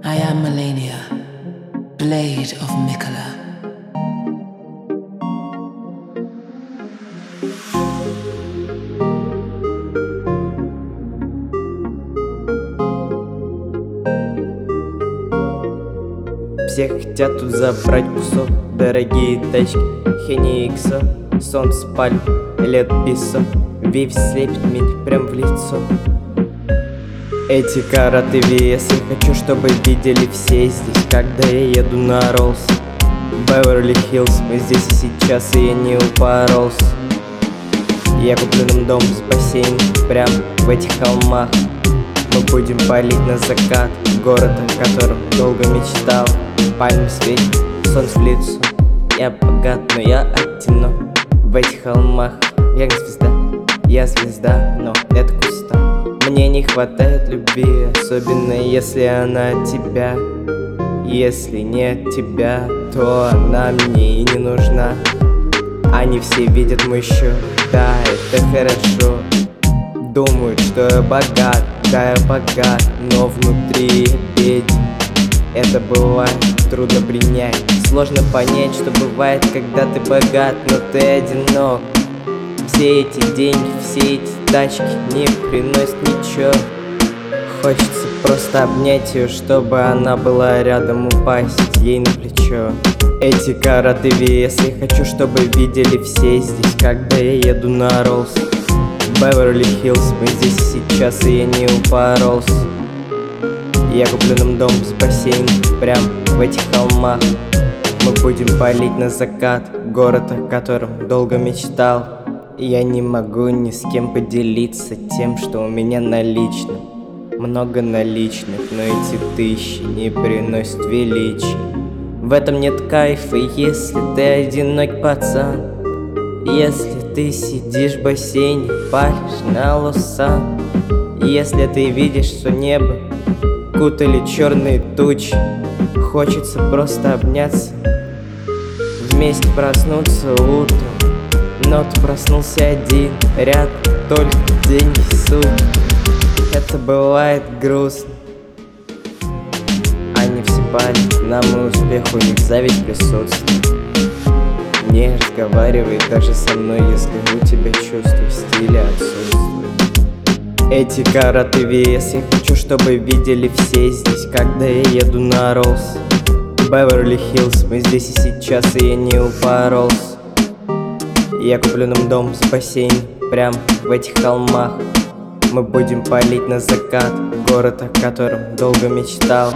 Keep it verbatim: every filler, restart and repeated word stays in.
I am Melania, Blade of Mikola. Все хотят тут забрать кусок, дорогие тачки, Хенни Иксо, солнце палит, лет писо, Вив слепит меня прям в лицо. Эти караты вес, я хочу, чтобы видели все здесь, когда я еду на Роллс. Беверли-Хиллз, мы здесь и сейчас, и я не упоролся. Я куплю нам дом с бассейном, прям в этих холмах. Мы будем палить на закат, город, о котором долго мечтал. Пальмы светят, солнце в лицо. Я богат, но я одинок в этих холмах. Я не звезда, я звезда, но это куста. Мне не хватает любви, особенно если она от тебя. Если нет тебя, то она мне и не нужна. Они все видят мой счет, да, это хорошо. Думают, что я богат, да, я богат, но внутри беден. Это бывает трудно принять, сложно понять, что бывает, когда ты богат, но ты одинок. Все эти деньги, все эти тачки не приносят ничего. Хочется просто обнять ее, чтобы она была рядом, упасть ей на плечо. Эти караты вес, я хочу, чтобы видели все здесь, когда я еду на Роллс. Беверли-Хиллз, мы здесь и сейчас, и я не упоролся. Я куплю нам дом с бассейном, прям в этих холмах. Мы будем палить на закат, город, о котором долго мечтал. Я не могу ни с кем поделиться тем, что у меня налично. Много наличных, но эти тысячи не приносят величия. В этом нет кайфа, если ты одинок пацан. Если ты сидишь в бассейне, палишь на лосан. Если ты видишь, что небо кутали черные тучи, хочется просто обняться, вместе проснуться утром. Но ты проснулся один, рядом только деньги, сутки. Это бывает грустно. Они все палят на мой успех, у них зависть присутствует. Не разговаривай даже со мной, если у тебя чувства в стиле отсутствуют. Эти караты вес, я хочу, чтобы видели все здесь, когда я еду на Роллс. Беверли-Хиллз, мы здесь и сейчас, и я не упоролся. Я куплю нам дом с бассейном, прям в этих холмах. Мы будем палить на закат, город, о котором долго мечтал.